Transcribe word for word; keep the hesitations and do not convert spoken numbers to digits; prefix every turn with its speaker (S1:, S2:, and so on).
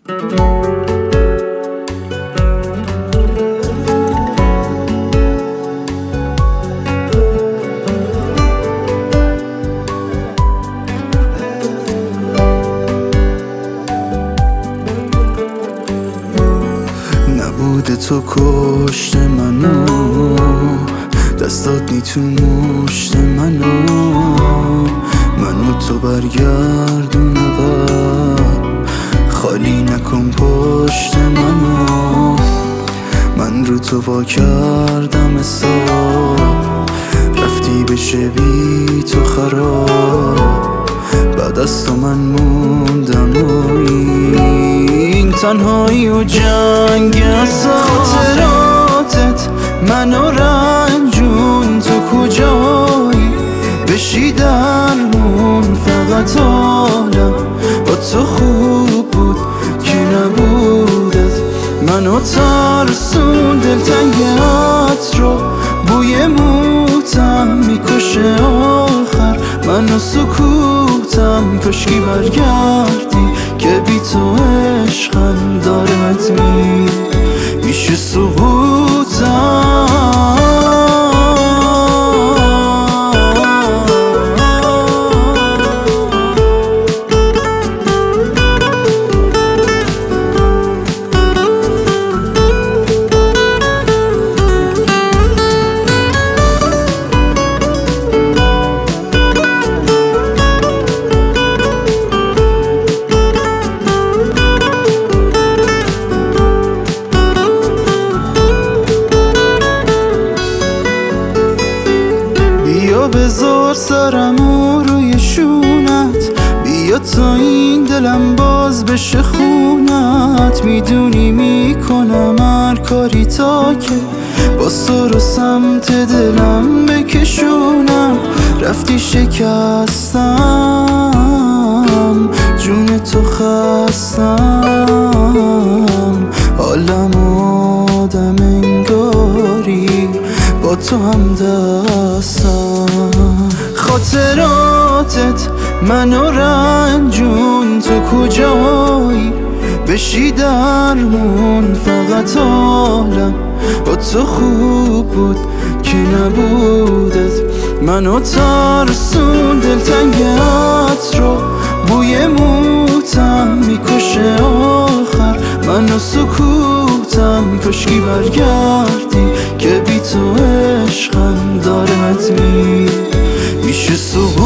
S1: نبوده تو کشت منو، دستات نی تو مشت منو، منو تو برگردون عقب، خالی نکن پشت منو. من رو تو وا کردم حساب، رفتی بشه بی تو خراب، بعد از تو من موندم و این تنهایی و جنگ عذاب. خاطراتت منو رنجون، تو کجایی بشی درمون، فقط حالم با تو خوب بود که نبودت. منو ترسون دلتنگت رو، بوی موتم میکشه آخر، منو سکوتم کاشکی برگردی، که بی تو عشقم داره حتمی میشه سقوطم. بذار سرمو روی شونت، بیا تا این دلم باز بشه خونت. میدونی میکنم هر کاری تا که باز تو رو سمت دلم بکشونم. رفتی شکستم، جون تو خستم، حالم آدم انگاری با تو هم دستم. خاطراتت منو رنجون، تو کجایی بشی درمون، فقط حالم با تو خوب بود که نبودت. منو ترسون دلتنگت رو، بوی موتم میکشه آخر، منو سکوتم کاشکی برگردی، که بی تو عشقم داره حتمی میشه سقوط.